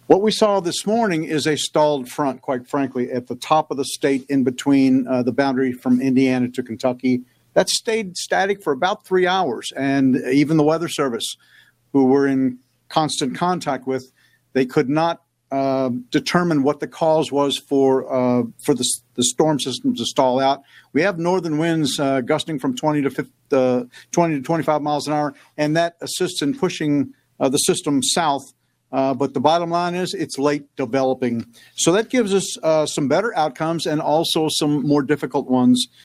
What we saw this morning is a stalled front, quite frankly, at the top of the state in between the boundary from Indiana to Kentucky. That stayed static for about 3 hours. And even the Weather Service, who we're in constant contact with, they could not determine what the cause was for the storm system to stall out. We have northern winds gusting from 20 to 25 miles an hour, and that assists in pushing the system south. But the bottom line is it's late developing. So that gives us some better outcomes and also some more difficult ones